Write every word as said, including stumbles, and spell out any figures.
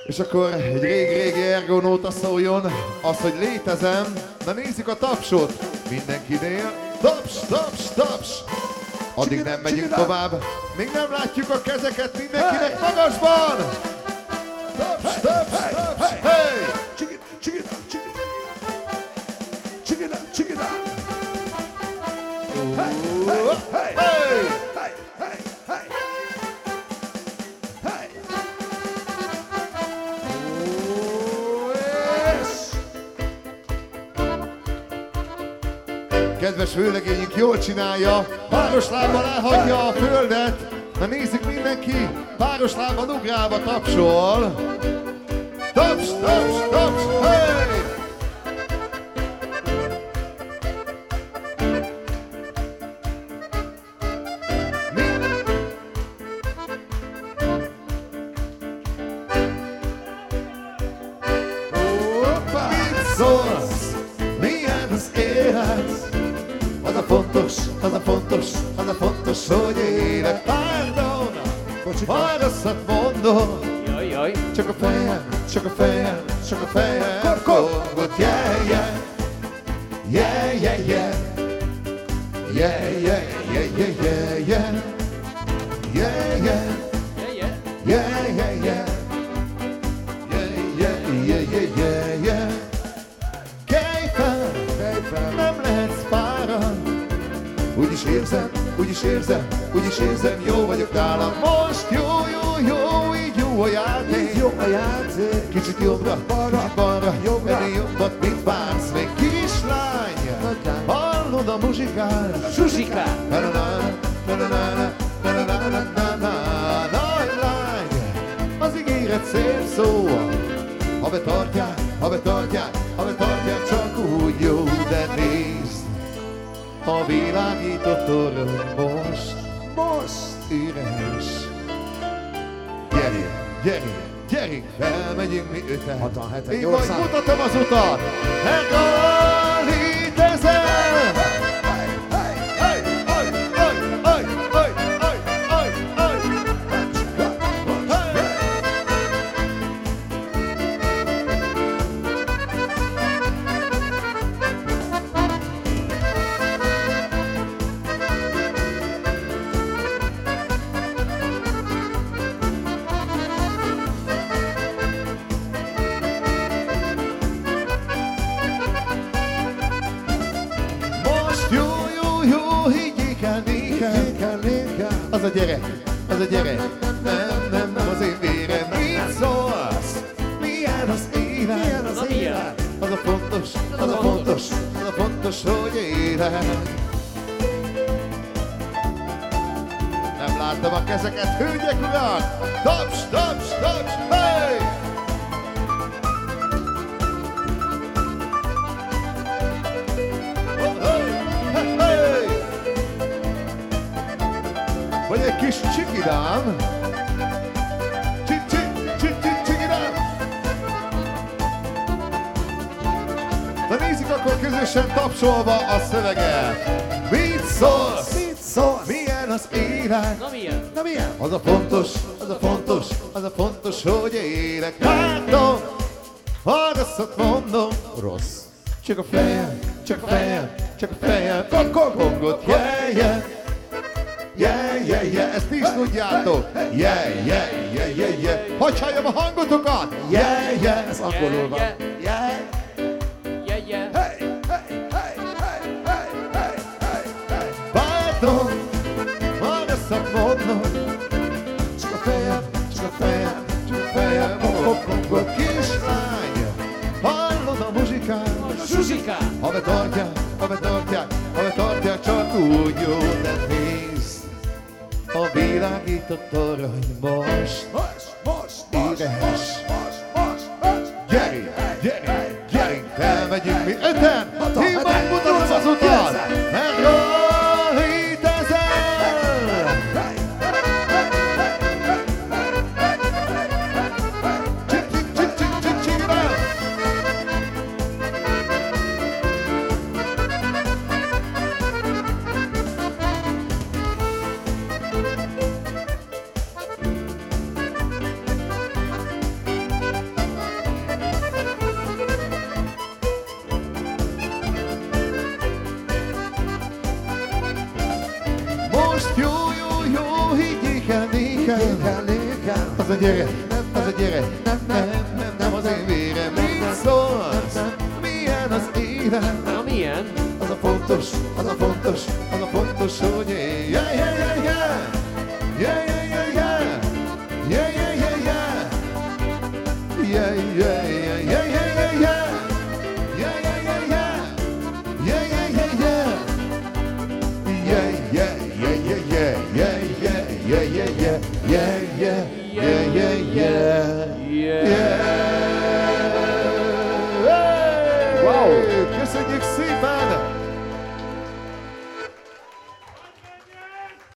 És akkor egy régi-régi ergonóta szóljon, az, hogy létezem. Na nézzük a tapsot. Mindenkinél. Taps, taps, taps. Addig nem megyünk tovább. Még nem látjuk a kezeket mindenkinek magasban. Taps, taps, taps. Hey! Check it, check it out, check it. Check it out, check it out. Hey, hey, hey, hey, hey, hey, hey. Oh, yes. Kedves vőlegényünk jól csinálja, páros lábbal elhagyja a földet. Na nézzük mindenki, páros lábbal ugrálva tapsol. Taps, taps, taps, hey! Az a fontos, az a fontos, hogy élek. Pardon, ha rosszat mondom. Jaj, jaj. Csak a fejem, csak a fejem, csak a fejem kongot, yeah, yeah. Yeah, yeah, yeah. Yeah, yeah, yeah, yeah, yeah, yeah. Yeah, yeah. Yeah, yeah. Yeah, yeah, yeah. Yeah, yeah, yeah, yeah, yeah, yeah. Kelj fel, kelj fel, nem lehetsz fáradt. Úgyis érzem, úgyis érzem, úgyis érzem, jó vagyok nálam. Most jó, jó, jó, így jó a játék. Jó a játék. Kicsit jobbra, kicsit balra, jobbra. ennél jobbat, mint vársz. Még kislány, hallod a muzsikát? Zsuzsikát. Na-na-na, na-na-na, na-na-na-na-na-na. Nagy lány, az ígéret szép szó. Ha betartják, ha betartják, ha betartják, csak úgy jó, de nézd. A világított torony most, most üres. Gyerünk, gyerünk, gyerünk, felmegyünk mi öten. hatan, heten, Én majd gyorsan. mutatom az utat. Erről létezel! Az a gyerek, az a gyerek, nem, nem, nem az én vérem. Mit szólsz? Milyen az élet? Milyen az élet? Az a fontos, az a fontos, az a fontos, hogy élet. Nem láttam a kezeket, hölgyek, urak! Taps, taps, taps, hey! Vagy egy kis csikidám. Csik, csik, csik, csik, csikidám. Na nézzük akkor közösen tapsolva a szöveget. Mit szólsz? Mit szólsz? Milyen az élet? Na milyen? Na milyen? Az a fontos, az a fontos, az a fontos, hogy élek. Látom, ha rosszat mondom. Rossz. Csak a fejem, csak a fejem, csak a fejem. Kongot, yeah, yeah. Yeah, yeah, yeah, ezt is tudjátok. Yeah, yeah, yeah, yeah, yeah. Hogy halljam a hangotokat? Yeah, yeah, ez angolul van. Yeah, Yeah. Yeah, yeah. Hey, hey, hey, hey, hey, hey, hey, hey. Bátom, ha rosszat mondom. Csak a fejem, csak a fejem, csak a fejem. Kongot, kislány. Hallod a muzsikát? Zsuzsikát. Ha betartják, ha betartják, ha betartják, csak úgy jó, de nézd. A világított torony most, Most, most, most, üres. most, most, most, most. Gyerünk, gyerünk, gyerünk, felmegyünk mi öten. Hatan, Én heten, megmutatom az nyolcan, utat. kilencen. Mert jól létezel. Hey, Csik, csik, csik, csik, csik, csik, rá. az a gyere, az a gyere, nem, nem, nem, nem az én vérem. Mit szólsz? Milyen az élet? Na milyen? Az a fontos, az a fontos, az a fontos, hogy én. Yeah, yeah, yeah, yeah. Yeah, yeah, yeah, yeah. Yeah, yeah, yeah, yeah. Yeah, yeah, yeah, yeah, yeah, yeah, yeah. Yeah, yeah, yeah, yeah. Yeah, yeah, yeah, yeah. Yeah, yeah, yeah, yeah, yeah. Yeah, yeah, yeah, yeah, yeah. Yeah, yeah, yeah, yeah, yeah. Yeah.